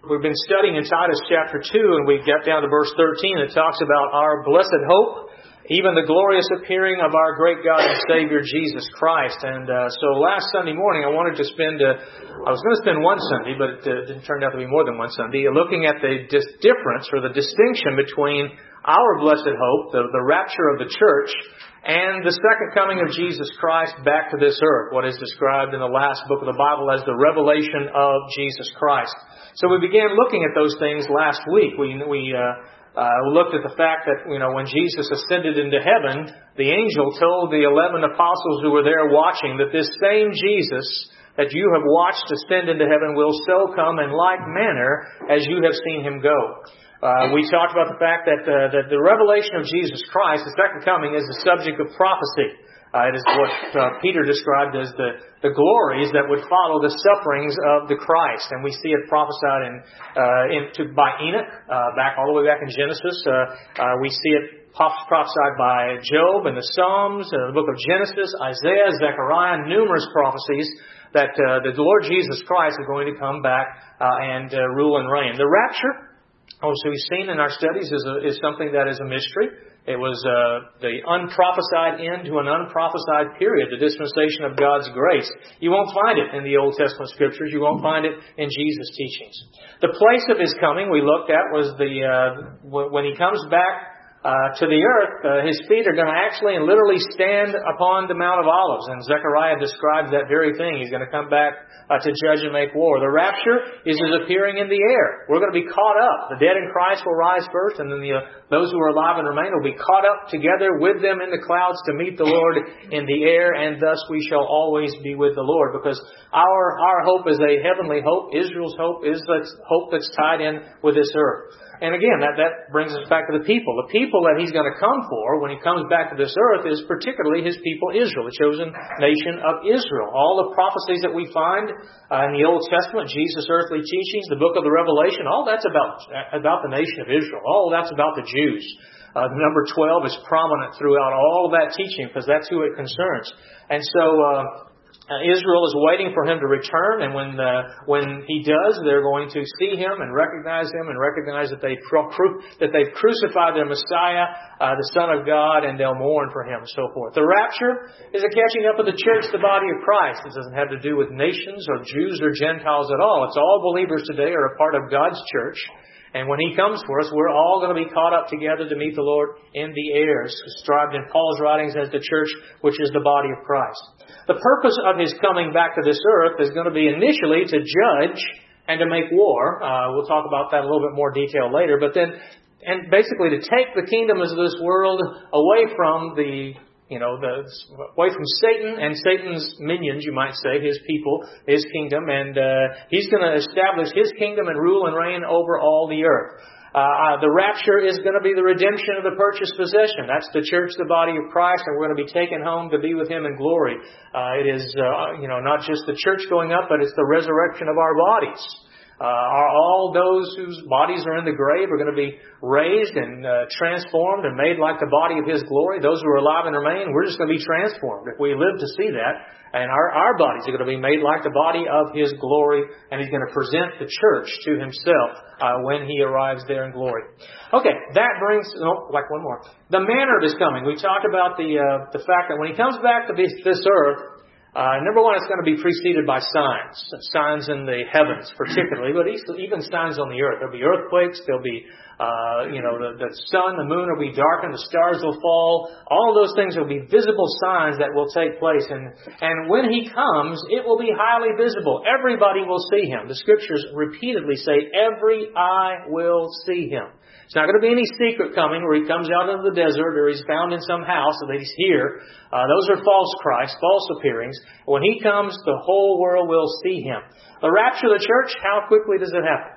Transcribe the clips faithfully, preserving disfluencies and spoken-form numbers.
We've been studying in Titus chapter two, and we got down to verse thirteen. It talks about our blessed hope, even the glorious appearing of our great God and Savior, Jesus Christ. And uh, so last Sunday morning, I wanted to spend, uh, I was going to spend one Sunday, but it uh, didn't turn out to be more than one Sunday, looking at the dis- difference or the distinction between our blessed hope, the, the rapture of the church, and the second coming of Jesus Christ back to this earth, what is described in the last book of the Bible as the revelation of Jesus Christ. So we began looking at those things last week. We we uh, uh, looked at the fact that, you know, when Jesus ascended into heaven, the angel told the eleven apostles who were there watching that this same Jesus that you have watched ascend into heaven will so come in like manner as you have seen him go. Uh, we talked about the fact that, uh, that the revelation of Jesus Christ, the second coming, is the subject of prophecy. Uh, it is what uh, Peter described as the, the glories that would follow the sufferings of the Christ. And we see it prophesied in, uh, in, to, by Enoch, uh, back all the way back in Genesis. Uh, uh, we see it prophesied by Job in the Psalms, uh, the book of Genesis, Isaiah, Zechariah, numerous prophecies that uh, the Lord Jesus Christ is going to come back uh, and uh, rule and reign. The rapture, also we've seen in our studies, is, a, is something that is a mystery. It was uh, the unprophesied end to an unprophesied period, the dispensation of God's grace. You won't find it in the Old Testament Scriptures. You won't find it in Jesus' teachings. The place of His coming we looked at was the uh, when He comes back Uh, to the earth, uh, His feet are going to actually and literally stand upon the Mount of Olives. And Zechariah describes that very thing. He's going to come back uh, to judge and make war. The rapture is His appearing in the air. We're going to be caught up. The dead in Christ will rise first, and then the, uh, those who are alive and remain will be caught up together with them in the clouds to meet the Lord in the air, and thus we shall always be with the Lord. Because our, our hope is a heavenly hope. Israel's hope is the hope that's tied in with this earth. And again, that, that brings us back to the people. The people that He's going to come for when He comes back to this earth is particularly His people Israel, the chosen nation of Israel. All the prophecies that we find uh, in the Old Testament, Jesus' earthly teachings, the book of the Revelation, all that's about, about the nation of Israel. All that's about the Jews. Uh, number twelve is prominent throughout all of that teaching because that's who it concerns. And so Uh, Uh, Israel is waiting for Him to return, and when uh, when He does, they're going to see Him and recognize Him and recognize that they cru- that they've crucified their Messiah, uh, the Son of God, and they'll mourn for Him and so forth. The rapture is a catching up of the church, the body of Christ. It doesn't have to do with nations or Jews or Gentiles at all. It's all believers today are a part of God's church. And when He comes for us, we're all going to be caught up together to meet the Lord in the air, described in Paul's writings as the church, which is the body of Christ. The purpose of His coming back to this earth is going to be initially to judge and to make war. Uh, we'll talk about that in a little bit more detail later. But then, and basically to take the kingdoms of this world away from the You know, the, away from Satan and Satan's minions, you might say, his people, his kingdom, and uh, He's going to establish His kingdom and rule and reign over all the earth. Uh, uh, the rapture is going to be the redemption of the purchased possession. That's the church, the body of Christ, and we're going to be taken home to be with Him in glory. Uh, it is, uh, you know, not just the church going up, but it's the resurrection of our bodies. Uh, are all those whose bodies are in the grave are going to be raised and uh, transformed and made like the body of His glory. Those who are alive and remain, we're just going to be transformed if we live to see that. And our, our bodies are going to be made like the body of His glory, and He's going to present the church to Himself uh, when He arrives there in glory. Okay, that brings, oh, like one more. The manner of His coming. We talked about the uh, the fact that when He comes back to this, this earth, Uh, number one, it's going to be preceded by signs. Signs in the heavens particularly, but even signs on the earth. There'll be earthquakes, there'll be, uh, you know, the, the sun, the moon will be darkened, the stars will fall. All of those things will be visible signs that will take place. And, and when He comes, it will be highly visible. Everybody will see Him. The Scriptures repeatedly say, every eye will see Him. It's not going to be any secret coming where He comes out into the desert or He's found in some house that He's here. Uh, those are false Christ, false appearings. When He comes, the whole world will see Him. The rapture of the church, how quickly does it happen?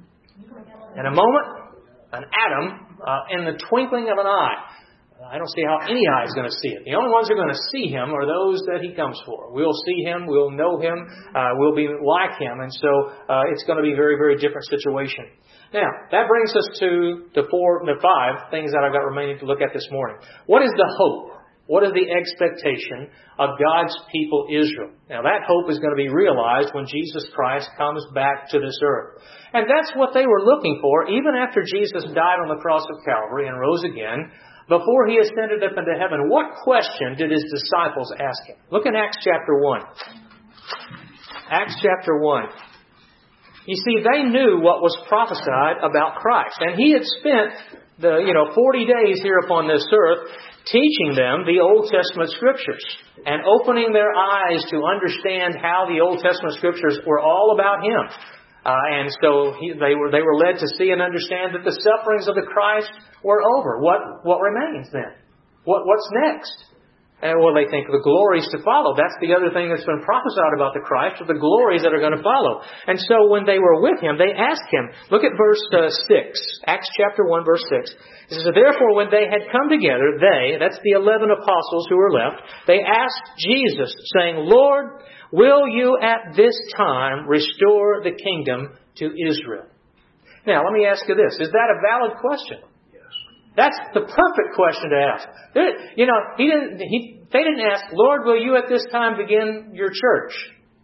In a moment, an atom, uh, in the twinkling of an eye. I don't see how any eye is going to see it. The only ones who are going to see Him are those that He comes for. We'll see Him, we'll know Him, uh, we'll be like Him. And so uh, it's going to be a very, very different situation. Now, that brings us to the four, the five things that I've got remaining to look at this morning. What is the hope What is the expectation of God's people Israel? Now that hope is going to be realized when Jesus Christ comes back to this earth. And that's what they were looking for even after Jesus died on the cross of Calvary and rose again. Before He ascended up into heaven, what question did His disciples ask Him? Look in Acts chapter one. Acts chapter one. You see, they knew what was prophesied about Christ. And He had spent the, you know, forty days here upon this earth teaching them the Old Testament Scriptures and opening their eyes to understand how the Old Testament Scriptures were all about Him. Uh, and so he, they were they were led to see and understand that the sufferings of the Christ were over. What what remains then? What what's next? And well, they think the glories to follow. That's the other thing that's been prophesied about the Christ, are the glories that are going to follow. And so when they were with Him, they asked Him. Look at verse uh, six, Acts chapter one, verse six. It says, therefore, when they had come together, they, that's the eleven apostles who were left, they asked Jesus, saying, Lord, will You at this time restore the kingdom to Israel? Now, let me ask you this. Is that a valid question? That's the perfect question to ask. They're, you know, he didn't. He, they didn't ask, Lord, will You at this time begin Your church?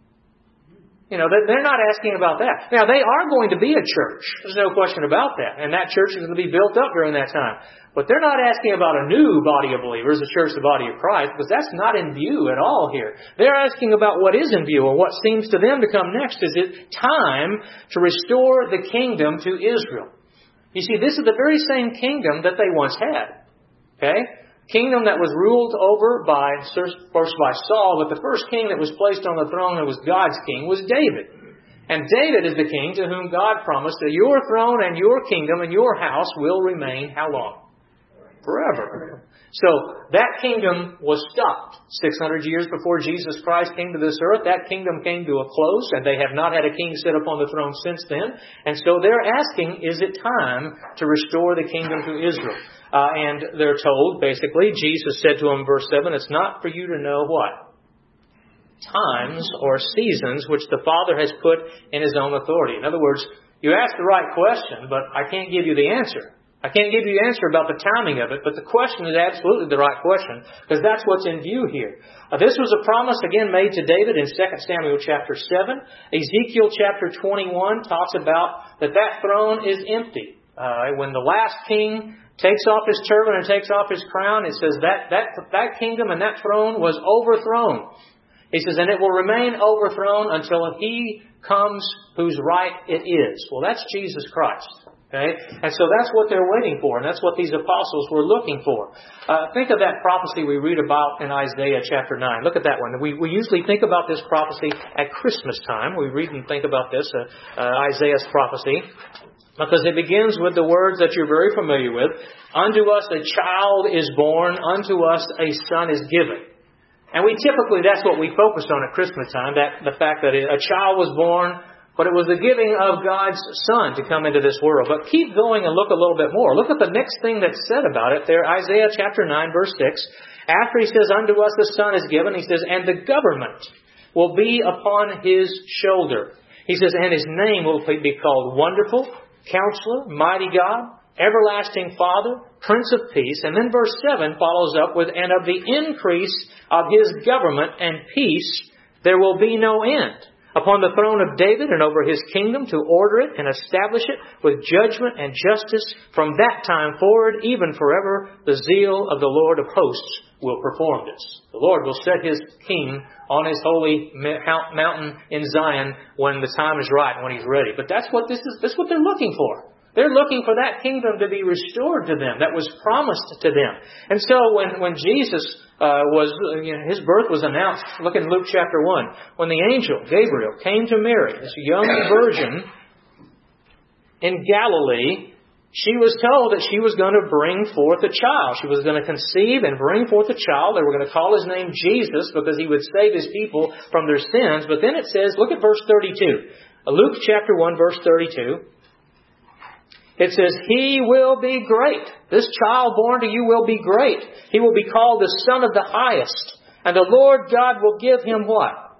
You know, they're not asking about that. Now, they are going to be a church. There's no question about that. And that church is going to be built up during that time. But they're not asking about a new body of believers, the church, the body of Christ, because that's not in view at all here. They're asking about what is in view, and what seems to them to come next. Is it time to restore the kingdom to Israel? You see, this is the very same kingdom that they once had. Okay? Kingdom that was ruled over by, first by Saul, but the first king that was placed on the throne that was God's king was David. And David is the king to whom God promised that your throne and your kingdom and your house will remain how long? Forever. So that kingdom was stopped six hundred years before Jesus Christ came to this earth. That kingdom came to a close, and they have not had a king sit upon the throne since then. And so they're asking, is it time to restore the kingdom to Israel? Uh, and they're told, basically, Jesus said to them, verse seven, it's not for you to know what? Times or seasons which the Father has put in His own authority. In other words, you asked the right question, but I can't give you the answer. I can't give you the answer about the timing of it, but the question is absolutely the right question, because that's what's in view here. Uh, this was a promise, again, made to David in Second Samuel chapter seven. Ezekiel chapter twenty-one talks about that that throne is empty. Uh, when the last king takes off his turban and takes off his crown, it says that, that, that kingdom and that throne was overthrown. He says, and it will remain overthrown until He comes whose right it is. Well, that's Jesus Christ. Okay? And so that's what they're waiting for, and that's what these apostles were looking for. Uh, think of that prophecy we read about in Isaiah chapter nine. Look at that one. We, we usually think about this prophecy at Christmas time. We read and think about this, uh, uh, Isaiah's prophecy, because it begins with the words that you're very familiar with. Unto us a child is born, unto us a son is given. And we typically, that's what we focus on at Christmas time, that the fact that a child was born, but it was the giving of God's Son to come into this world. But keep going and look a little bit more. Look at the next thing that's said about it there, Isaiah chapter nine, verse six. After He says, unto us the Son is given, He says, and the government will be upon His shoulder. He says, and His name will be called Wonderful, Counselor, Mighty God, Everlasting Father, Prince of Peace. And then verse seven follows up with, and of the increase of His government and peace there will be no end. Upon the throne of David and over His kingdom, to order it and establish it with judgment and justice from that time forward, even forever, the zeal of the Lord of hosts will perform this. The Lord will set His king on His holy mountain in Zion when the time is right and when He's ready. But that's what this is. That's what they're looking for. They're looking for that kingdom to be restored to them, that was promised to them. And so when, when Jesus uh, was, you know, His birth was announced, look in Luke chapter one, when the angel, Gabriel, came to Mary, this young virgin in Galilee, she was told that she was going to bring forth a child. She was going to conceive and bring forth a child. They were going to call His name Jesus because He would save His people from their sins. But then it says, look at verse thirty-two. Luke chapter one, verse thirty-two. It says, He will be great. This child born to you will be great. He will be called the Son of the Highest. And the Lord God will give Him what?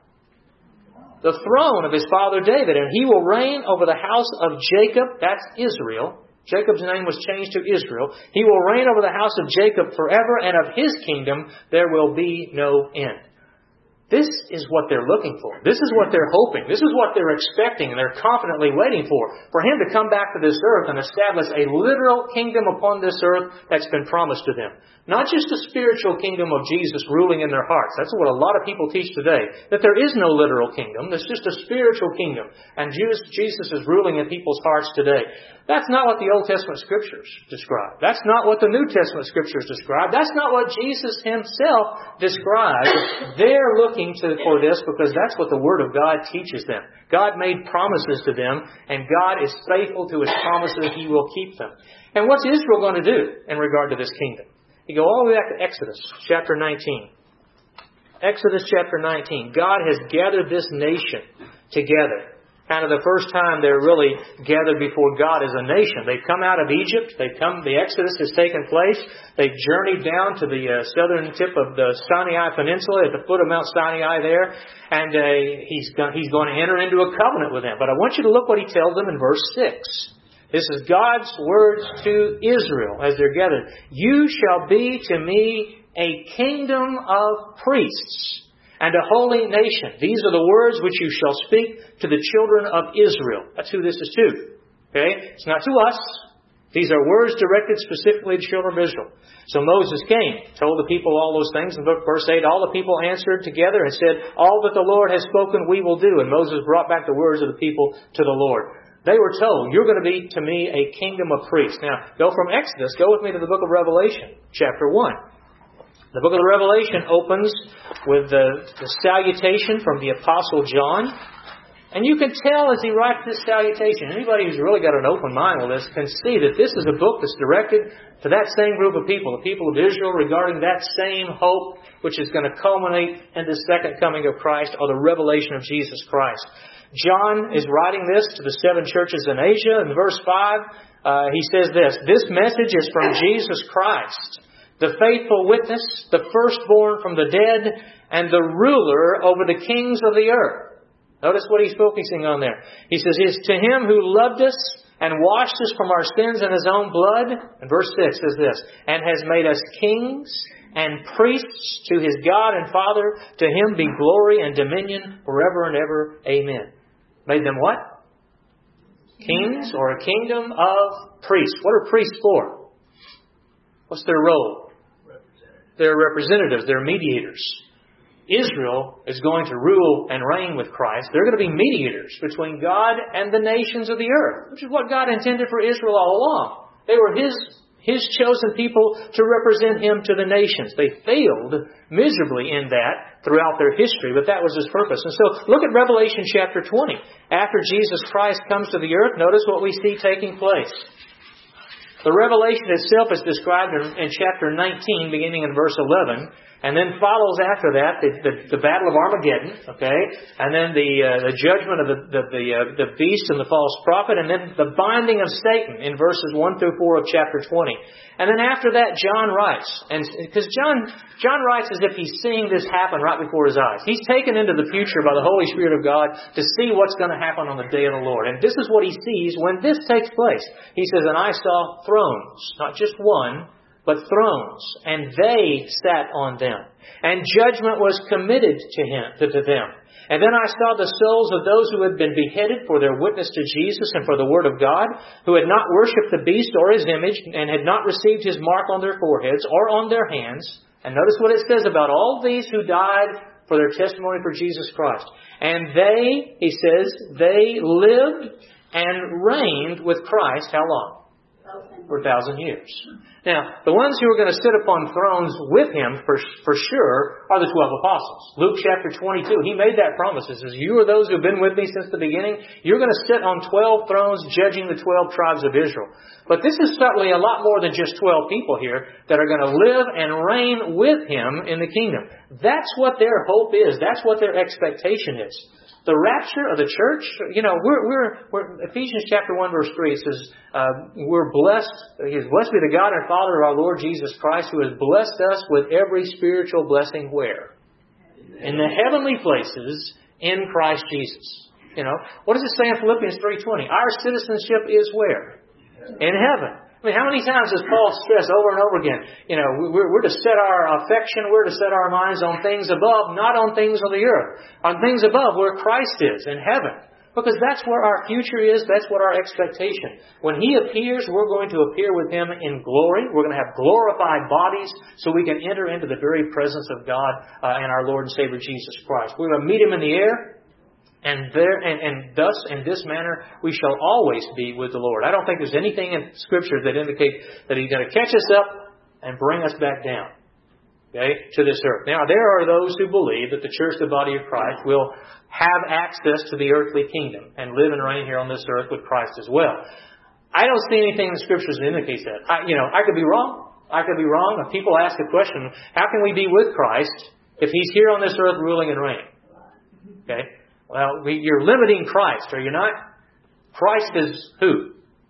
The throne of His father David. And He will reign over the house of Jacob, that's Israel, Jacob's name was changed to Israel. He will reign over the house of Jacob forever, and of His kingdom there will be no end. This is what they're looking for. This is what they're hoping. This is what they're expecting, and they're confidently waiting for. For Him to come back to this earth and establish a literal kingdom upon this earth that's been promised to them. Not just a spiritual kingdom of Jesus ruling in their hearts. That's what a lot of people teach today. That there is no literal kingdom. There's just a spiritual kingdom. And Jesus is ruling in people's hearts today. That's not what the Old Testament Scriptures describe. That's not what the New Testament Scriptures describe. That's not what Jesus Himself described. They're looking to, for this because that's what the Word of God teaches them. God made promises to them, and God is faithful to His promises. He will keep them. And what's Israel going to do in regard to this kingdom? You go all the way back to Exodus chapter nineteen. Exodus chapter nineteen. God has gathered this nation together. Kind of the first time they're really gathered before God as a nation. They've come out of Egypt. They've come. The Exodus has taken place. They've journeyed down to the uh, southern tip of the Sinai Peninsula at the foot of Mount Sinai there. And uh, he's, go- he's going to enter into a covenant with them. But I want you to look what He tells them in verse six. This is God's words to Israel as they're gathered. You shall be to me a kingdom of priests and a holy nation. These are the words which you shall speak to the children of Israel. That's who this is to. Okay? It's not to us. These are words directed specifically to the children of Israel. So Moses came, told the people all those things. In verse eight, all the people answered together and said, all that the Lord has spoken we will do. And Moses brought back the words of the people to the Lord. They were told, you're going to be to me a kingdom of priests. Now, go from Exodus, go with me to the book of Revelation, chapter one. The book of the Revelation opens with the, the salutation from the Apostle John. And you can tell as he writes this salutation, anybody who's really got an open mind with this can see that this is a book that's directed to that same group of people, the people of Israel, regarding that same hope which is going to culminate in the second coming of Christ, or the revelation of Jesus Christ. John is writing this to the seven churches in Asia. In verse five, uh, he says this, this message is from Jesus Christ, the faithful witness, the firstborn from the dead, and the ruler over the kings of the earth. Notice what he's focusing on there. He says, it's to Him who loved us and washed us from our sins in His own blood. And verse six says this, and has made us kings and priests to His God and Father. To Him be glory and dominion forever and ever. Amen. Made them what? Kings, or a kingdom of priests. What are priests for? What's their role? They're representatives. They're mediators. Israel is going to rule and reign with Christ. They're going to be mediators between God and the nations of the earth, which is what God intended for Israel all along. They were His His chosen people to represent Him to the nations. They failed miserably in that throughout their history, but that was His purpose. And so look at Revelation chapter twenty. After Jesus Christ comes to the earth, notice what we see taking place. The revelation itself is described in, in chapter nineteen, beginning in verse eleven. And then follows after that the, the, the battle of Armageddon, okay? And then the uh, the judgment of the the the, uh, the beast and the false prophet, and then the binding of Satan in verses one through four of chapter twenty. And then after that, John writes, and because John John writes as if he's seeing this happen right before his eyes. He's taken into the future by the Holy Spirit of God to see what's going to happen on the day of the Lord. And this is what he sees when this takes place. He says, and I saw thrones, not just one, but thrones, and they sat on them, and judgment was committed to him to, to them. And then I saw the souls of those who had been beheaded for their witness to Jesus and for the word of God, who had not worshipped the beast or his image, and had not received his mark on their foreheads or on their hands. And notice what it says about all these who died for their testimony for Jesus Christ. And they, he says, they lived and reigned with Christ how long? For a thousand years. Now, the ones who are going to sit upon thrones with Him for, for sure are the twelve apostles. Luke chapter twenty-two, He made that promise. He says, you are those who have been with me since the beginning. You're going to sit on twelve thrones judging the twelve tribes of Israel. But this is certainly a lot more than just twelve people here that are going to live and reign with Him in the kingdom. That's what their hope is. That's what their expectation is. The rapture of the church, you know, we're, we're, we're Ephesians chapter one verse three says, uh, we're blessed, He is blessed be the God and Father of our Lord Jesus Christ, who has blessed us with every spiritual blessing where? In the heavenly places in Christ Jesus. You know, what does it say in Philippians three twenty? Our citizenship is where? In heaven. I mean, how many times does Paul stress over and over again, you know, we're, we're to set our affection, we're to set our minds on things above, not on things on the earth. On things above where Christ is, in heaven. Because that's where our future is, that's what our expectation. When He appears, we're going to appear with Him in glory. We're going to have glorified bodies so we can enter into the very presence of God uh, and our Lord and Savior Jesus Christ. We're going to meet Him in the air. And there, and, and thus, in this manner, we shall always be with the Lord. I don't think there's anything in Scripture that indicates that He's going to catch us up and bring us back down, okay, to this earth. Now, there are those who believe that the church, the body of Christ, will have access to the earthly kingdom and live and reign here on this earth with Christ as well. I don't see anything in the Scriptures that indicates that. I, you know, I could be wrong. I could be wrong. If people ask the question, how can we be with Christ if He's here on this earth ruling and reigning? Okay. Well, we, you're limiting Christ, are you not? Christ is who?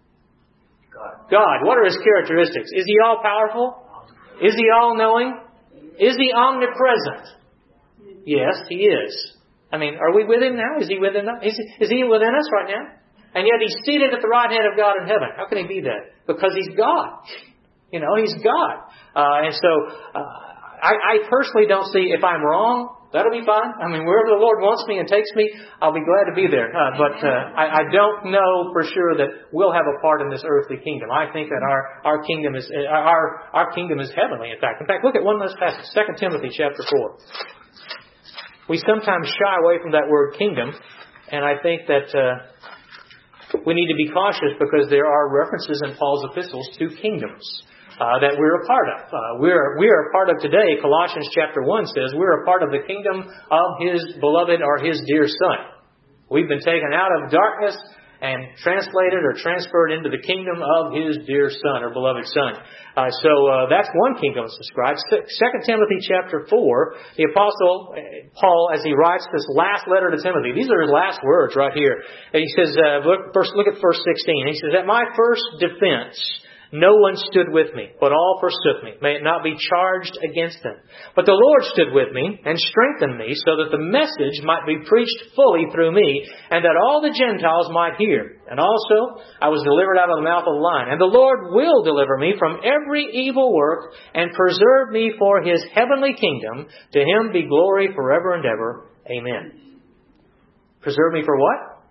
God. God. What are His characteristics? Is He all-powerful? Is He all-knowing? Is He omnipresent? Yes, He is. I mean, are we with Him now? Is He within us? Is, is He within us right now? And yet He's seated at the right hand of God in heaven. How can He be that? Because He's God. You know, He's God. Uh, and so, uh, I, I personally don't see, if I'm wrong, that'll be fine. I mean, wherever the Lord wants me and takes me, I'll be glad to be there. Uh, but uh, I, I don't know for sure that we'll have a part in this earthly kingdom. I think that our, our kingdom is uh, our our kingdom is heavenly. In fact, in fact, look at one last passage, Second Timothy chapter four. We sometimes shy away from that word kingdom, and I think that uh, we need to be cautious because there are references in Paul's epistles to kingdoms. Uh, that we're a part of. Uh, we're we are a part of today. Colossians chapter one says we're a part of the kingdom of His beloved or His dear Son. We've been taken out of darkness and translated or transferred into the kingdom of His dear Son or beloved Son. Uh, so uh, that's one kingdom that's described. Second Timothy chapter four, the Apostle Paul, as he writes this last letter to Timothy, these are his last words right here. And he says, uh, look, first, look at verse sixteen. He says, "At my first defense, no one stood with me, but all forsook me. May it not be charged against them. But the Lord stood with me and strengthened me so that the message might be preached fully through me and that all the Gentiles might hear. And also I was delivered out of the mouth of the lion. And the Lord will deliver me from every evil work and preserve me for His heavenly kingdom. To Him be glory forever and ever. Amen." Preserve me for what?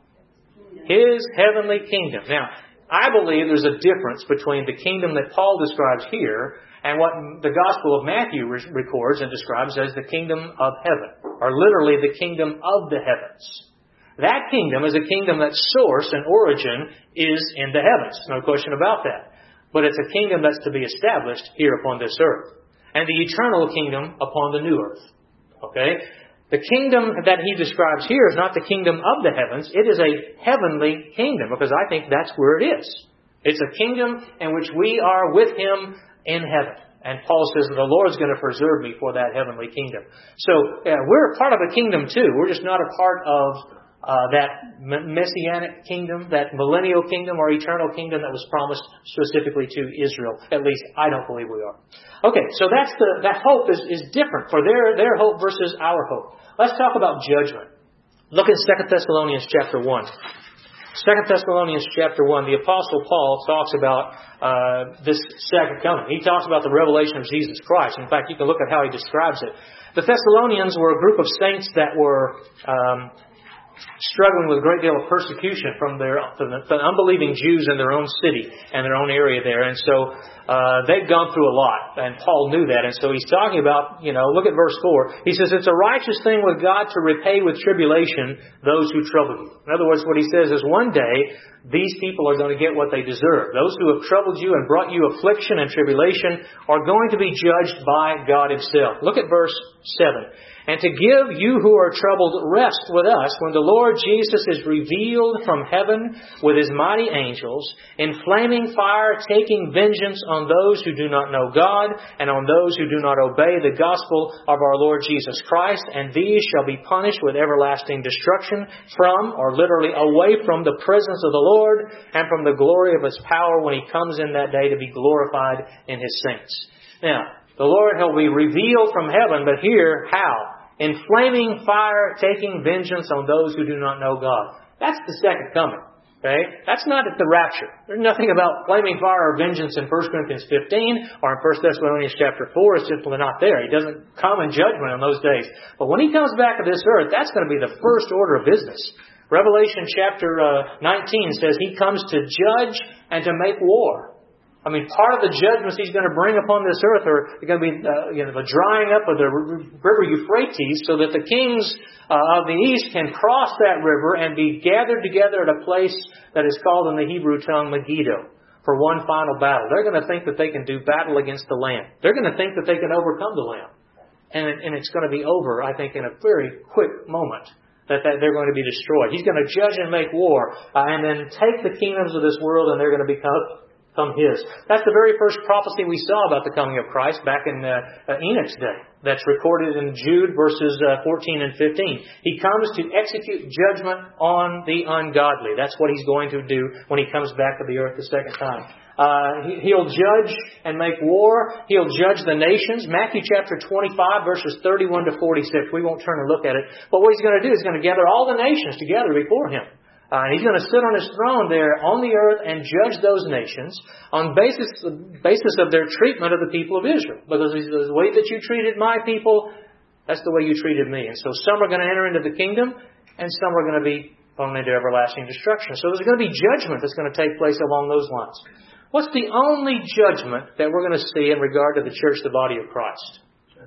His heavenly kingdom. Now, I believe there's a difference between the kingdom that Paul describes here and what the Gospel of Matthew records and describes as the kingdom of heaven, or literally the kingdom of the heavens. That kingdom is a kingdom that source and origin is in the heavens. No question about that. But it's a kingdom that's to be established here upon this earth. And the eternal kingdom upon the new earth. Okay? The kingdom that he describes here is not the kingdom of the heavens. It is a heavenly kingdom, because I think that's where it is. It's a kingdom in which we are with Him in heaven. And Paul says that the Lord's going to preserve me for that heavenly kingdom. So yeah, we're a part of a kingdom too. We're just not a part of uh, that messianic kingdom, that millennial kingdom or eternal kingdom that was promised specifically to Israel. At least I don't believe we are. Okay, so that's the that hope is, is different for their, their hope versus our hope. Let's talk about judgment. Look at Second Thessalonians chapter one. Second Thessalonians chapter one, the Apostle Paul talks about uh, this second coming. He talks about the revelation of Jesus Christ. In fact, you can look at how he describes it. The Thessalonians were a group of saints that were um, struggling with a great deal of persecution from their from the, the unbelieving Jews in their own city and their own area there. And so uh, they'd gone through a lot, and Paul knew that. And so he's talking about, you know, look at verse four. He says, "It's a righteous thing with God to repay with tribulation those who trouble you." In other words, what he says is one day these people are going to get what they deserve. Those who have troubled you and brought you affliction and tribulation are going to be judged by God Himself. Look at verse seven. "And to give you who are troubled rest with us when the Lord Jesus is revealed from heaven with His mighty angels, in flaming fire, taking vengeance on those who do not know God and on those who do not obey the gospel of our Lord Jesus Christ. And these shall be punished with everlasting destruction from," or literally away from, "the presence of the Lord and from the glory of His power when He comes in that day to be glorified in His saints." Now, the Lord, He'll be revealed from heaven, but here, how? In flaming fire, taking vengeance on those who do not know God. That's the second coming. Okay? That's not at the rapture. There's nothing about flaming fire or vengeance in First Corinthians fifteen or in First Thessalonians chapter four. It's simply not there. He doesn't come in judgment on those days. But when He comes back to this earth, that's going to be the first order of business. Revelation chapter uh, nineteen says He comes to judge and to make war. I mean, part of the judgments He's going to bring upon this earth are going to be uh, you know, the drying up of the river Euphrates so that the kings uh, of the east can cross that river and be gathered together at a place that is called in the Hebrew tongue Megiddo for one final battle. They're going to think that they can do battle against the Lamb. They're going to think that they can overcome the Lamb. And, it, and it's going to be over, I think, in a very quick moment. That, that they're going to be destroyed. He's going to judge and make war uh, and then take the kingdoms of this world and they're going to become Come His. That's the very first prophecy we saw about the coming of Christ back in uh, uh, Enoch's day. That's recorded in Jude verses uh, fourteen and fifteen. He comes to execute judgment on the ungodly. That's what He's going to do when He comes back to the earth the second time. Uh, he, he'll judge and make war. He'll judge the nations. Matthew chapter twenty-five verses thirty-one to forty-six. We won't turn and look at it. But what He's going to do is He's going to gather all the nations together before Him. Uh, he's going to sit on His throne there on the earth and judge those nations on basis basis of their treatment of the people of Israel. Because He says, the way that you treated my people, that's the way you treated me. And so some are going to enter into the kingdom and some are going to be thrown into everlasting destruction. So there's going to be judgment that's going to take place along those lines. What's the only judgment that we're going to see in regard to the church, the body of Christ?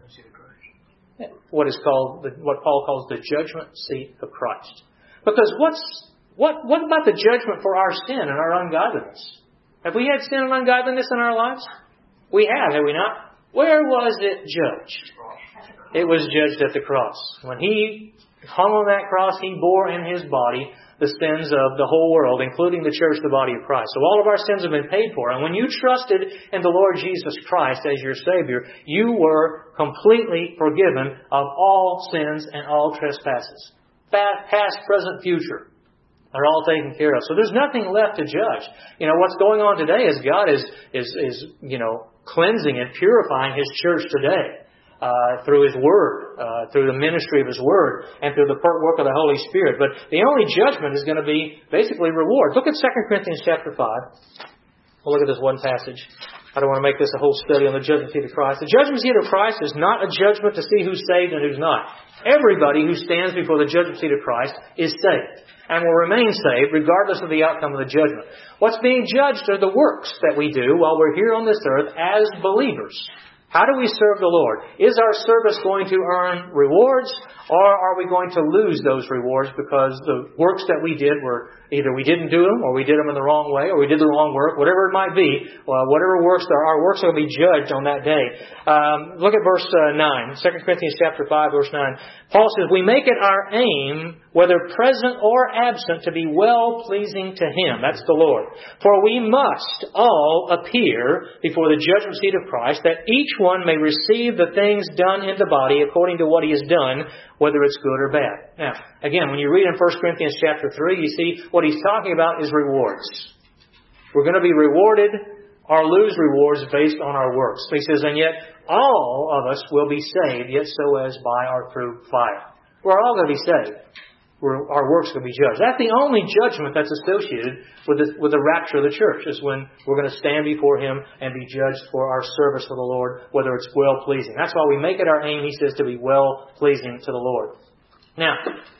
What is called, the, what Paul calls the judgment seat of Christ. Because what's What, what about the judgment for our sin and our ungodliness? Have we had sin and ungodliness in our lives? We have, have we not? Where was it judged? It was judged at the cross. When He hung on that cross, He bore in His body the sins of the whole world, including the church, the body of Christ. So all of our sins have been paid for. And when you trusted in the Lord Jesus Christ as your Savior, you were completely forgiven of all sins and all trespasses. Past, present, future. They're all taken care of. So there's nothing left to judge. You know, what's going on today is God is, is, is you know, cleansing and purifying His church today uh, through His Word, uh, through the ministry of His Word, and through the work of the Holy Spirit. But the only judgment is going to be basically reward. Look at Second Corinthians chapter five. We'll look at this one passage. I don't want to make this a whole study on the judgment seat of Christ. The judgment seat of Christ is not a judgment to see who's saved and who's not. Everybody who stands before the judgment seat of Christ is saved and will remain saved regardless of the outcome of the judgment. What's being judged are the works that we do while we're here on this earth as believers. How do we serve the Lord? Is our service going to earn rewards, or are we going to lose those rewards because the works that we did were either we didn't do them, or we did them in the wrong way, or we did the wrong work, whatever it might be. Well, whatever works there, our works will be judged on that day. Um, look at verse uh, nine, Second Corinthians chapter five, verse nine. Paul says, "We make it our aim, whether present or absent, to be well-pleasing to Him." That's the Lord. "For we must all appear before the judgment seat of Christ, that each one may receive the things done in the body according to what he has done, whether it's good or bad." Now, again, when you read in First Corinthians chapter three, you see what he's talking about is rewards. We're going to be rewarded or lose rewards based on our works. So he says, "And yet all of us will be saved, yet so as by or through fire." We're all going to be saved. We're, our works will be judged. That's the only judgment that's associated with the, with the rapture of the church, is when we're going to stand before Him and be judged for our service for the Lord, whether it's well-pleasing. That's why we make it our aim, he says, to be well-pleasing to the Lord. Now,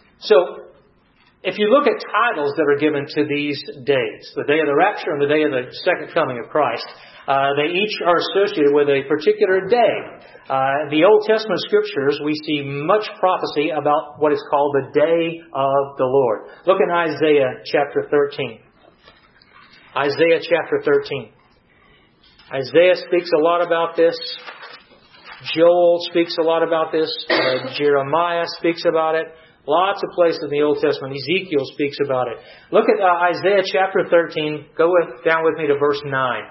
so if you look at titles that are given to these days, the day of the rapture and the day of the second coming of Christ, uh, they each are associated with a particular day. Uh, in the Old Testament Scriptures, we see much prophecy about what is called the day of the Lord. Look in Isaiah chapter thirteen. Isaiah chapter thirteen. Isaiah speaks a lot about this. Joel speaks a lot about this. Uh, Jeremiah speaks about it. Lots of places in the Old Testament. Ezekiel speaks about it. Look at uh, Isaiah chapter thirteen. Go with, down with me to verse nine.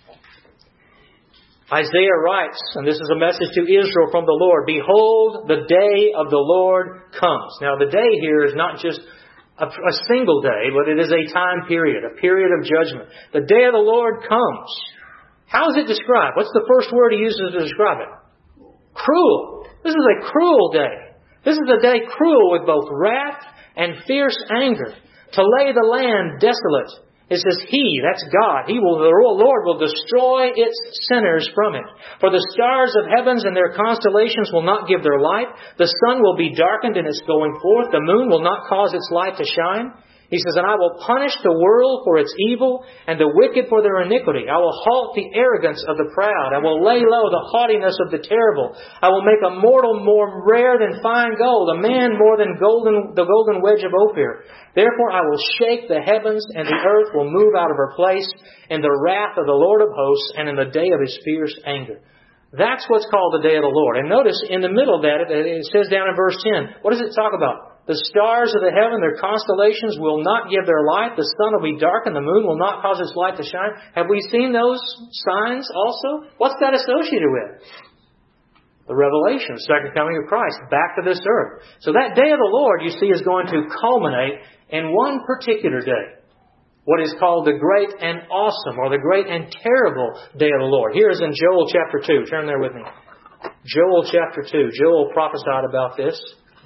Isaiah writes, and this is a message to Israel from the Lord, "Behold, the day of the Lord comes." Now, the day here is not just a, a single day, but it is a time period, a period of judgment. The day of the Lord comes. How is it described? What's the first word he uses to describe it? Cruel. This is a cruel day. This is a day cruel with both wrath and fierce anger. To lay the land desolate. It says He, that's God, He will, the Lord will destroy its sinners from it. For the stars of heavens and their constellations will not give their light. The sun will be darkened in its going forth. The moon will not cause its light to shine. He says, and I will punish the world for its evil and the wicked for their iniquity. I will halt the arrogance of the proud. I will lay low the haughtiness of the terrible. I will make a mortal more rare than fine gold, a man more than golden, the golden wedge of Ophir. Therefore I will shake the heavens, and the earth will move out of her place in the wrath of the Lord of hosts and in the day of His fierce anger. That's what's called the day of the Lord. And notice in the middle of that, it says down in verse ten, what does it talk about? The stars of the heaven, their constellations, will not give their light. The sun will be darkened. The moon will not cause its light to shine. Have we seen those signs also? What's that associated with? The revelation, the second coming of Christ, back to this earth. So that day of the Lord, you see, is going to culminate in one particular day. What is called the great and awesome, or the great and terrible day of the Lord. Here is in Joel chapter two. Turn there with me. Joel chapter two. Joel prophesied about this.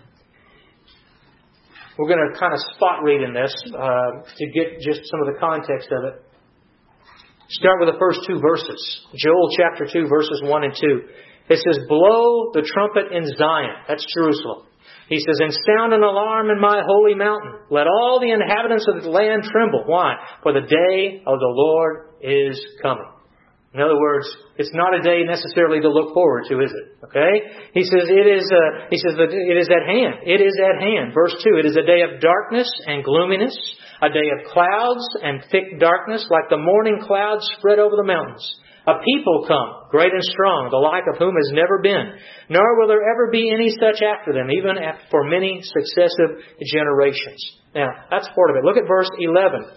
We're going to kind of spot read in this uh, to get just some of the context of it. Start with the first two verses. Joel chapter two, verses one and two. It says, blow the trumpet in Zion. That's Jerusalem. He says, and sound an alarm in my holy mountain. Let all the inhabitants of the land tremble. Why? For the day of the Lord is coming. In other words, it's not a day necessarily to look forward to, is it? Okay? He says it is. Uh, he says that it is at hand. It is at hand. Verse two. It is a day of darkness and gloominess, a day of clouds and thick darkness, like the morning clouds spread over the mountains. A people come, great and strong, the like of whom has never been, nor will there ever be any such after them, even for many successive generations. Now, that's part of it. Look at verse eleven.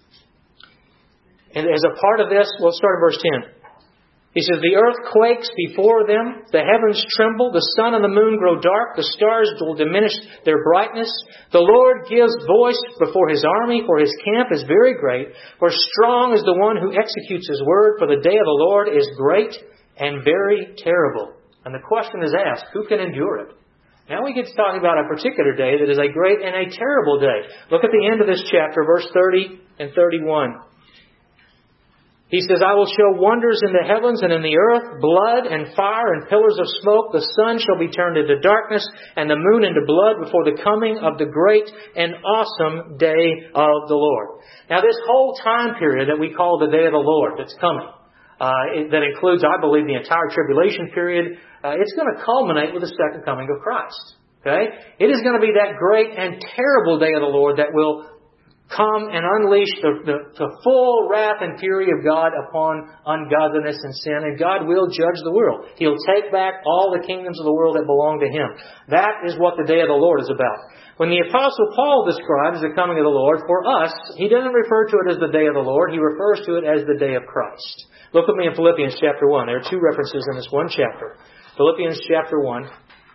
And as a part of this, we'll start at verse ten. He says, the earth quakes before them, the heavens tremble, the sun and the moon grow dark, the stars will diminish their brightness. The Lord gives voice before His army, for His camp is very great. For strong is the one who executes His word, for the day of the Lord is great and very terrible. And the question is asked, who can endure it? Now we get to talking about a particular day that is a great and a terrible day. Look at the end of this chapter, verse thirty and thirty-one. He says, I will show wonders in the heavens and in the earth, blood and fire and pillars of smoke. The sun shall be turned into darkness and the moon into blood before the coming of the great and awesome day of the Lord. Now this whole time period that we call the day of the Lord that's coming, uh, it, that includes, I believe, the entire tribulation period, uh, it's going to culminate with the second coming of Christ. Okay? It is going to be that great and terrible day of the Lord that will come and unleash the, the, the full wrath and fury of God upon ungodliness and sin, and God will judge the world. He'll take back all the kingdoms of the world that belong to Him. That is what the day of the Lord is about. When the Apostle Paul describes the coming of the Lord, for us, he doesn't refer to it as the day of the Lord. He refers to it as the day of Christ. Look with me in Philippians chapter one. There are two references in this one chapter. Philippians chapter one.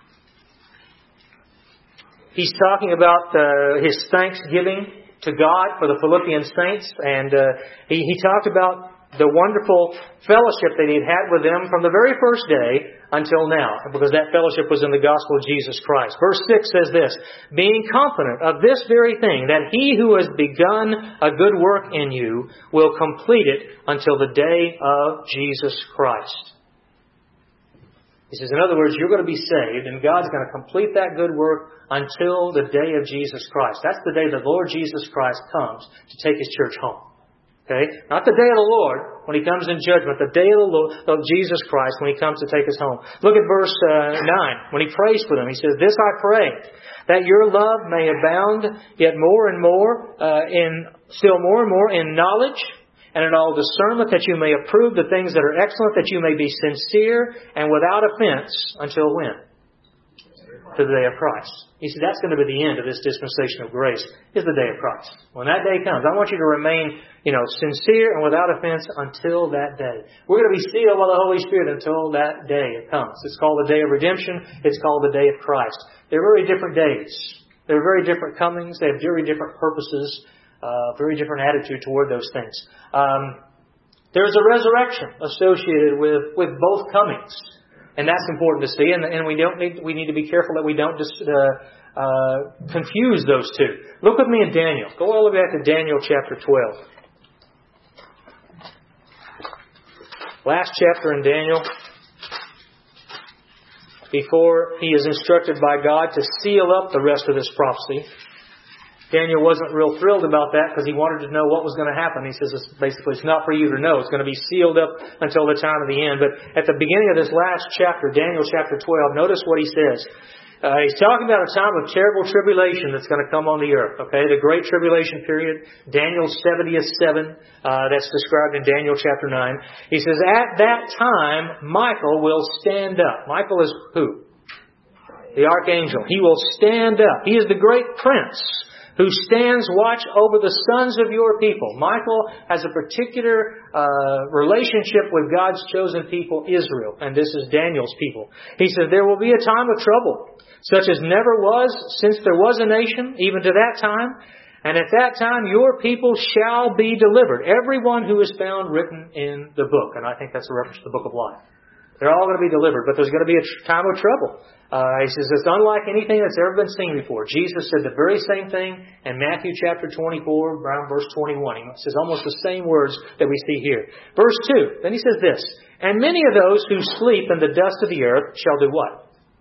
He's talking about uh, his thanksgiving to God for the Philippian saints, and uh, he, he talked about the wonderful fellowship that he had had with them from the very first day until now, because that fellowship was in the gospel of Jesus Christ. Verse six says this, being confident of this very thing, that He who has begun a good work in you will complete it until the day of Jesus Christ. He says, in other words, you're going to be saved, and God's going to complete that good work until the day of Jesus Christ. That's the day the Lord Jesus Christ comes to take His church home. Okay? Not the day of the Lord when He comes in judgment. The day of the Lord, of Jesus Christ when He comes to take us home. Look at verse uh, nine. When He prays for them, He says, this I pray, that your love may abound yet more and more, uh, in still more and more in knowledge, and in all discernment, that you may approve the things that are excellent, that you may be sincere and without offense until when? To the day of Christ. He said that's going to be the end of this dispensation of grace, is the day of Christ. When that day comes, I want you to remain, you know, sincere and without offense until that day. We're going to be sealed by the Holy Spirit until that day comes. It's called the day of redemption. It's called the day of Christ. They're very different days. They're very different comings. They have very different purposes. Uh, very different attitude toward those things. Um, there's a resurrection associated with, with both comings, and that's important to see. And, and we don't need we need to be careful that we don't just uh, uh, confuse those two. Look with me in Daniel. Go all the way back to Daniel chapter twelve. Last chapter in Daniel, before he is instructed by God to seal up the rest of this prophecy. Daniel wasn't real thrilled about that because he wanted to know what was going to happen. He says, it's basically, it's not for you to know. It's going to be sealed up until the time of the end. But at the beginning of this last chapter, Daniel chapter twelve, notice what he says. Uh, he's talking about a time of terrible tribulation that's going to come on the earth. Okay, the Great Tribulation period, Daniel's seventieth seven, uh, that's described in Daniel chapter nine. He says, at that time, Michael will stand up. Michael is who? The archangel. He will stand up. He is the great prince who stands watch over the sons of your people. Michael has a particular uh, relationship with God's chosen people, Israel. And this is Daniel's people. He says, there will be a time of trouble, such as never was since there was a nation, even to that time. And at that time, your people shall be delivered. Everyone who is found written in the book. And I think that's a reference to the book of life. They're all going to be delivered, but there's going to be a time of trouble. Uh, he says it's unlike anything that's ever been seen before. Jesus said the very same thing in Matthew chapter twenty-four, around verse twenty-one. He says almost the same words that we see here. Verse two, then he says this, and many of those who sleep in the dust of the earth shall do what?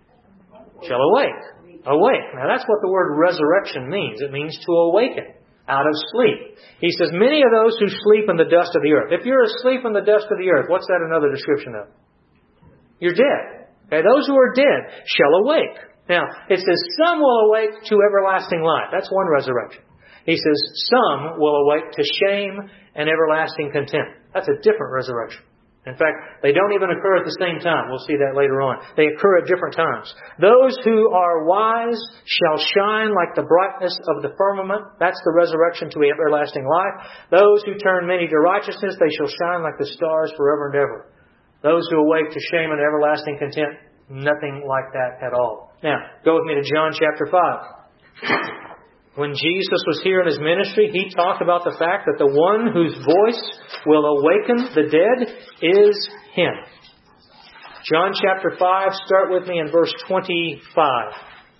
Shall awake. Awake. Now that's what the word resurrection means. It means to awaken out of sleep. He says many of those who sleep in the dust of the earth. If you're asleep in the dust of the earth, what's that another description of? You're dead. Okay, those who are dead shall awake. Now, it says some will awake to everlasting life. That's one resurrection. He says some will awake to shame and everlasting contempt. That's a different resurrection. In fact, they don't even occur at the same time. We'll see that later on. They occur at different times. Those who are wise shall shine like the brightness of the firmament. That's the resurrection to everlasting life. Those who turn many to righteousness, they shall shine like the stars forever and ever. Those who awake to shame and everlasting contempt, nothing like that at all. Now, go with me to John chapter five. When Jesus was here in His ministry, He talked about the fact that the one whose voice will awaken the dead is Him. John chapter five, start with me in verse twenty-five.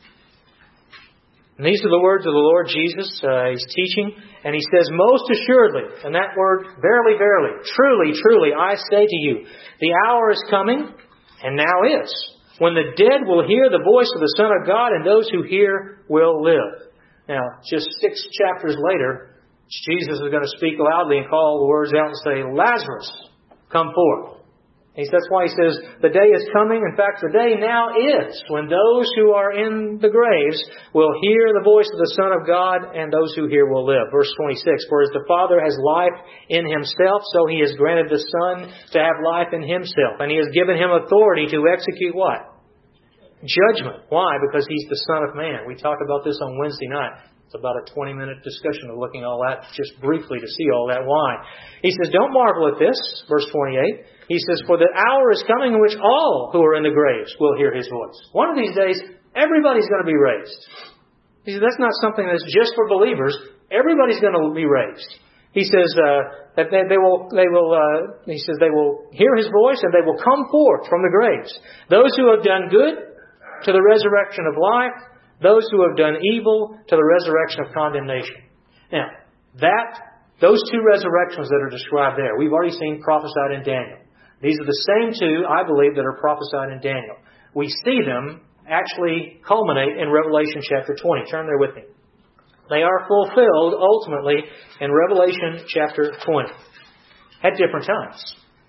And these are the words of the Lord Jesus. Uh, he's teaching, and He says, most assuredly, and that word, verily, verily, truly, truly, I say to you, the hour is coming, and now is, when the dead will hear the voice of the Son of God, and those who hear will live. Now, just six chapters later, Jesus is going to speak loudly and call the words out and say, Lazarus, come forth. He says, that's why He says, the day is coming. In fact, the day now is when those who are in the graves will hear the voice of the Son of God, and those who hear will live. Verse twenty-six, for as the Father has life in Himself, so He has granted the Son to have life in Himself. And He has given Him authority to execute what? Judgment. Why? Because He's the Son of Man. We talked about this on Wednesday night. It's about a twenty-minute discussion of looking at all that just briefly to see all that. Why? He says, don't marvel at this. Verse twenty-eight. He says, for the hour is coming in which all who are in the graves will hear His voice. One of these days, everybody's going to be raised. He says, that's not something that's just for believers. Everybody's going to be raised. He says uh, that they, they will. They will. Uh, he says they will hear His voice and they will come forth from the graves. Those who have done good to the resurrection of life. Those who have done evil to the resurrection of condemnation. Now, that those two resurrections that are described there, we've already seen prophesied in Daniel. These are the same two, I believe, that are prophesied in Daniel. We see them actually culminate in Revelation chapter twenty. Turn there with me. They are fulfilled ultimately in Revelation chapter twenty at different times.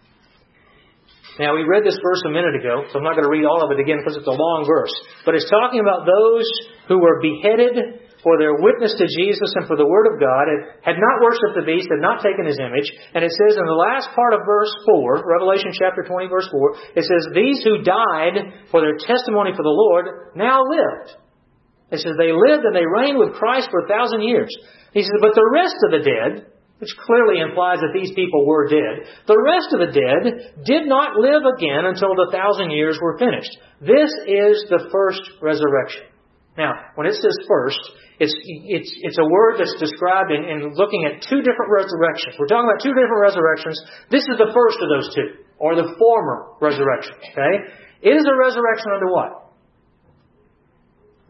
Now, we read this verse a minute ago, so I'm not going to read all of it again because it's a long verse. But it's talking about those who were beheaded for their witness to Jesus and for the Word of God, and had not worshipped the beast, had not taken His image. And it says in the last part of verse four, Revelation chapter twenty, verse four, it says, these who died for their testimony for the Lord now lived. It says they lived and they reigned with Christ for a thousand years. He says, but the rest of the dead, which clearly implies that these people were dead, the rest of the dead did not live again until the thousand years were finished. This is the first resurrection. Now, when it says first, it's it's it's a word that's described in, in looking at two different resurrections. We're talking about two different resurrections. This is the first of those two, or the former resurrection. Okay? It is a resurrection under what?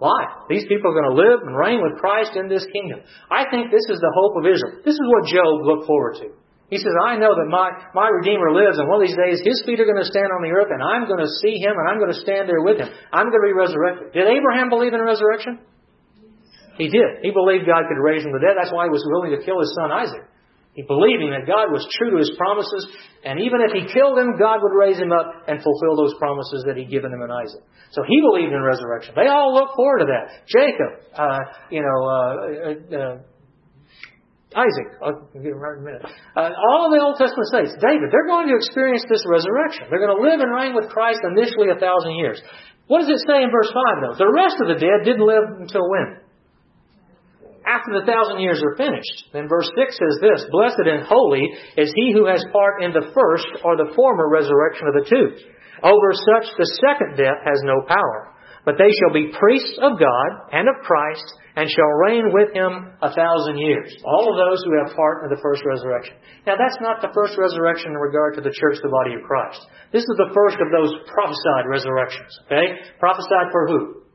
Why? These people are going to live and reign with Christ in this kingdom. I think this is the hope of Israel. This is what Job looked forward to. He says, I know that my, my Redeemer lives, and one of these days His feet are going to stand on the earth, and I'm going to see Him, and I'm going to stand there with Him. I'm going to be resurrected. Did Abraham believe in resurrection? He did. He believed God could raise him from the dead. That's why he was willing to kill his son Isaac. He believing that God was true to His promises, and even if he killed him, God would raise him up and fulfill those promises that He'd given him in Isaac. So he believed in resurrection. They all look forward to that. Jacob, uh, you know, uh, uh, Isaac, I'll get it right in a minute. Uh, all of the Old Testament saints, David, they're going to experience this resurrection. They're going to live and reign with Christ initially a thousand years. What does it say in verse five, though? The rest of the dead didn't live until when? After the thousand years are finished. Then verse six says this, Blessed and holy is he who has part in the first or the former resurrection of the two. Over such the second death has no power. But they shall be priests of God and of Christ, and shall reign with Him a thousand years. All of those who have part in the first resurrection. Now that's not the first resurrection in regard to the church, the body of Christ. This is the first of those prophesied resurrections. Okay? Prophesied for who?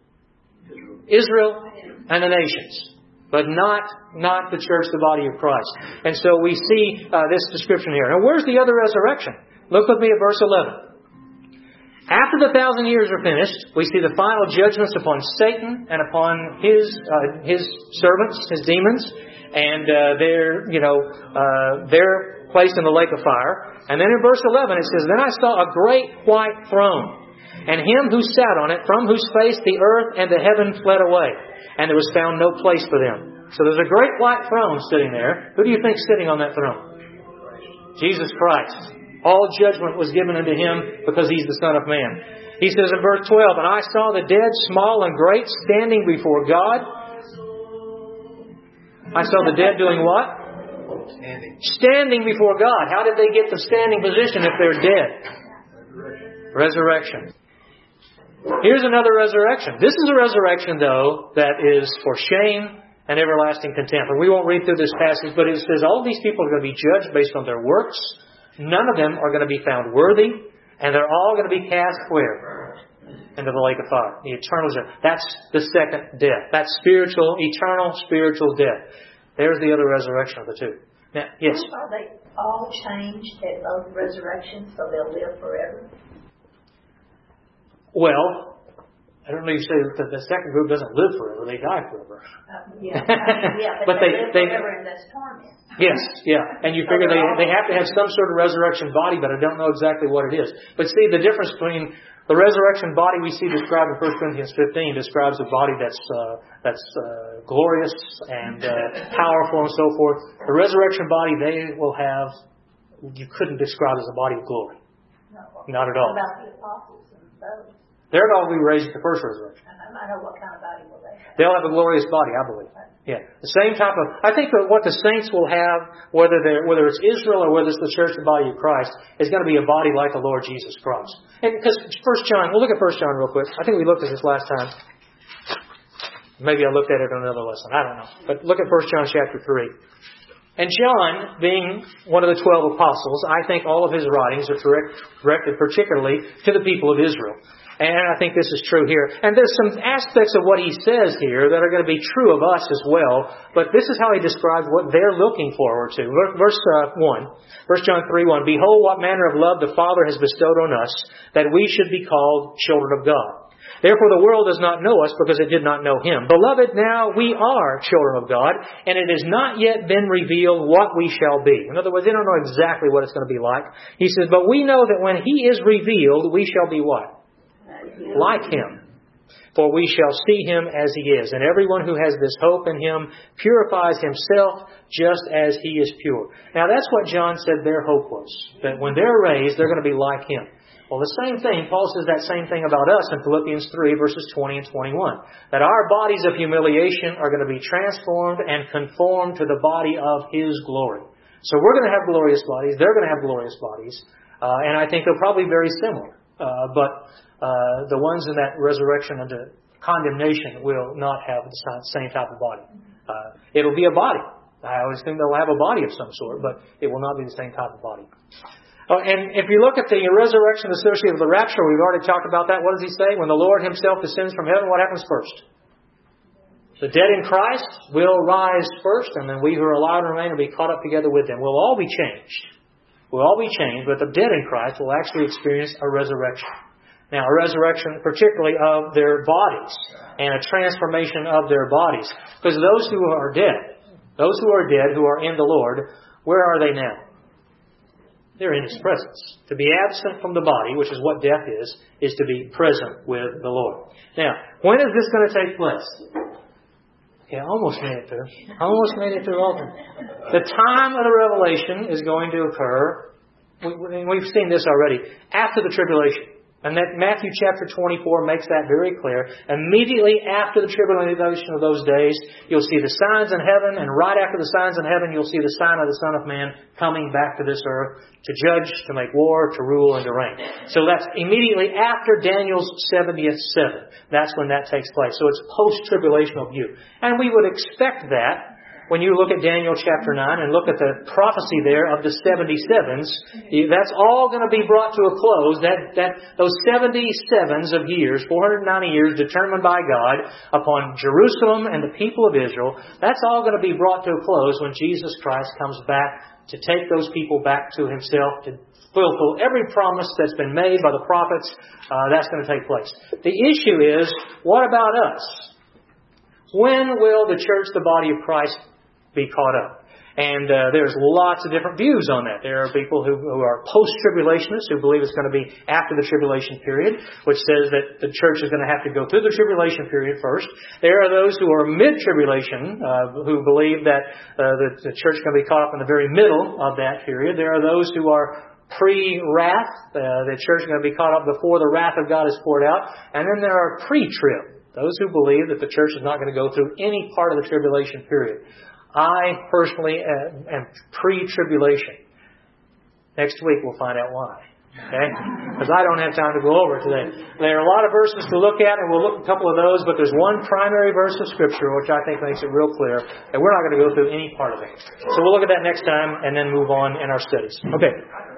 Israel and the nations. But not not the church, the body of Christ. And so we see uh, this description here. Now where's the other resurrection? Look with me at verse eleven. After the thousand years are finished, we see the final judgments upon Satan and upon his uh, his servants, his demons, and uh, their you know uh, their place in the lake of fire. And then in verse eleven it says, Then I saw a great white throne, and Him who sat on it, from whose face the earth and the heaven fled away, and there was found no place for them. So there's a great white throne sitting there. Who do you think is sitting on that throne? Jesus Christ. All judgment was given unto Him because He's the Son of Man. He says in verse twelve, And I saw the dead, small and great, standing before God. I saw the dead doing what? Standing. Standing before God. How did they get the standing position if they're dead? Resurrection. Here's another resurrection. This is a resurrection, though, that is for shame and everlasting contempt. And we won't read through this passage, but it says all these people are going to be judged based on their works. None of them are going to be found worthy, and they're all going to be cast where? Into the lake of fire. The eternal death. That's the second death. That's spiritual, eternal spiritual death. There's the other resurrection of the two. Now, yes? Are they all changed at both resurrections so they'll live forever? Well, I don't know if you say that the second group doesn't live forever. They die forever. Uh, yeah, yeah, but, but they, they, live they forever in this torment. Yes, yeah. And you figure they, they have to have some sort of resurrection body, but I don't know exactly what it is. But see, the difference between the resurrection body we see described in First Corinthians fifteen describes a body that's uh, that's uh, glorious and uh, powerful and so forth. The resurrection body they will have, you couldn't describe as a body of glory. No, Not at all. What about the apostles and those? They're all be raised at the first resurrection. I know what kind of body will they have. They'll have a glorious body, I believe. Yeah, the same type of. I think that what the saints will have, whether they're whether it's Israel or whether it's the church, the body of Christ, is going to be a body like the Lord Jesus Christ. And because First John, we'll look at First John real quick. I think we looked at this last time. Maybe I looked at it on another lesson. I don't know. But look at First John chapter three. And John, being one of the twelve apostles, I think all of his writings are direct, directed particularly to the people of Israel. And I think this is true here. And there's some aspects of what he says here that are going to be true of us as well. But this is how he describes what they're looking forward to. Verse uh, one. First John three one. Behold, what manner of love the Father has bestowed on us, that we should be called children of God. Therefore the world does not know us because it did not know Him. Beloved, now we are children of God, and it has not yet been revealed what we shall be. In other words, they don't know exactly what it's going to be like. He says, but we know that when He is revealed, we shall be what? Like Him. For we shall see Him as He is. And everyone who has this hope in Him purifies himself just as He is pure. Now that's what John said their hope was. That when they're raised, they're going to be like Him. Well, the same thing, Paul says that same thing about us in Philippians three, verses twenty and twenty-one. That our bodies of humiliation are going to be transformed and conformed to the body of His glory. So we're going to have glorious bodies. They're going to have glorious bodies. Uh, and I think they're probably very similar. Uh, but uh, the ones in that resurrection unto condemnation will not have the same type of body. Uh, it'll be a body. I always think they'll have a body of some sort, but it will not be the same type of body. Oh, and if you look at the resurrection associated with the rapture, we've already talked about that. What does he say? When the Lord Himself descends from heaven, what happens first? The dead in Christ will rise first, and then we who are alive and remain will be caught up together with them. We'll all be changed. We'll all be changed, but the dead in Christ will actually experience a resurrection. Now, a resurrection particularly of their bodies and a transformation of their bodies. Because those who are dead, those who are dead, who are in the Lord, where are they now? They're in His presence. To be absent from the body, which is what death is, is to be present with the Lord. Now, when is this going to take place? Okay, I almost made it through. I almost made it through all of them. The time of the revelation is going to occur, we, we've seen this already, after the tribulation. And that Matthew chapter twenty-four makes that very clear. Immediately after the tribulation of those days, you'll see the signs in heaven, and right after the signs in heaven, you'll see the sign of the Son of Man coming back to this earth to judge, to make war, to rule, and to reign. So that's immediately after Daniel's seventieth seven. That's when that takes place. So it's post-tribulational view. And we would expect that when you look at Daniel chapter nine and look at the prophecy there of the seventy-sevens, that's all going to be brought to a close. That, that those seventy-sevens of years, four hundred ninety years determined by God upon Jerusalem and the people of Israel, that's all going to be brought to a close when Jesus Christ comes back to take those people back to Himself, to fulfill every promise that's been made by the prophets. Uh, that's going to take place. The issue is, what about us? When will the church, the body of Christ, be caught up? And uh, there's lots of different views on that. There are people who, who are post-tribulationists who believe it's going to be after the tribulation period, which says that the church is going to have to go through the tribulation period first. There are those who are mid-tribulation, uh, who believe that uh, the, the church is going to be caught up in the very middle of that period. There are those who are pre-wrath. Uh, the church is going to be caught up before the wrath of God is poured out. And then there are pre-trib, those who believe that the church is not going to go through any part of the tribulation period. I personally am, am pre-tribulation. Next week we'll find out why. Okay? Because I don't have time to go over it today. There are a lot of verses to look at, and we'll look at a couple of those, but there's one primary verse of Scripture which I think makes it real clear that we're not going to go through any part of it. So we'll look at that next time and then move on in our studies. Okay.